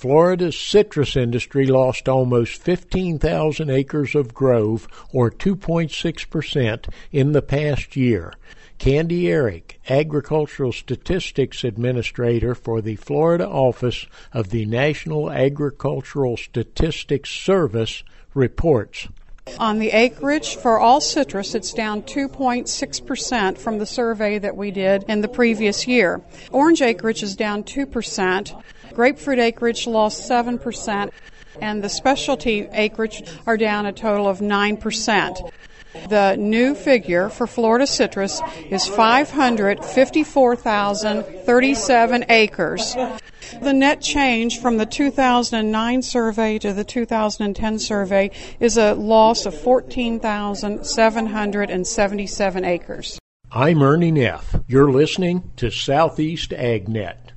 Florida's citrus industry lost almost 15,000 acres of grove, or 2.6%, in the past year. Candy Eric, Agricultural Statistics Administrator for the Florida Office of the National Agricultural Statistics Service, reports. On the acreage for all citrus, it's down 2.6% from the survey that we did in the previous year. Orange acreage is down 2%. Grapefruit acreage lost 7%. And the specialty acreage are down a total of 9%. The new figure for Florida citrus is 554,037 acres. The net change from the 2009 survey to the 2010 survey is a loss of 14,777 acres. I'm Ernie Neff. You're listening to Southeast AgNet.